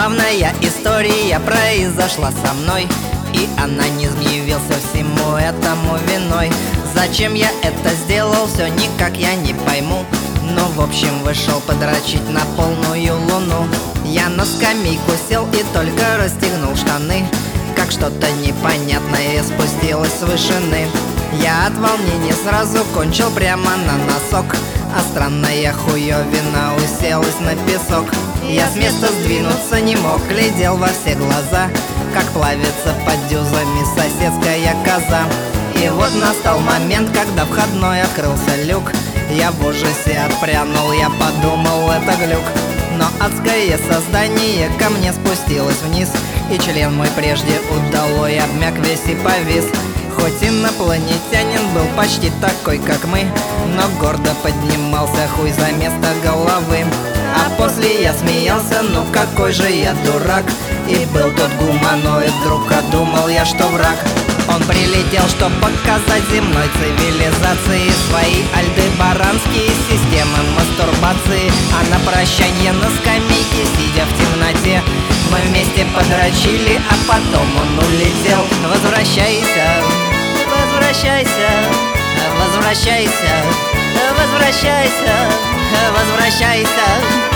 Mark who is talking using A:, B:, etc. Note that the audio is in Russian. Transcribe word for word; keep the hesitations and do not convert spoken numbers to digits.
A: Забавная история произошла со мной, и анонизм явился всему этому виной. Зачем я это сделал, все никак я не пойму. Но в общем вышел подрочить на полную луну. Я на скамейку сел и только расстегнул штаны, как что-то непонятное спустилось с вышины. Я от волнения сразу кончил прямо на носок, а странная хуёвина уселась на песок. Я с места сдвинуться не мог, глядел во все глаза, как плавится под дюзами соседская коза. И вот настал момент, когда входной открылся люк. Я в ужасе отпрянул, я подумал, это глюк. Но адское создание ко мне спустилось вниз, и член мой прежде удалой обмяк весь и повис. Хоть инопланетянин был почти такой, как мы, но гордо поднимался хуй за место головы. А после я смеялся, ну какой же я дурак. И был тот гуманоид друг, а думал я, что враг. Он прилетел, чтоб показать земной цивилизации свои альдебаранские системы мастурбации. А на прощанье на скамейке, сидя в темноте, мы вместе подрочили, а потом он улетел. Возвращайся, возвращайся, возвращайся, возвращайся, возвращайся.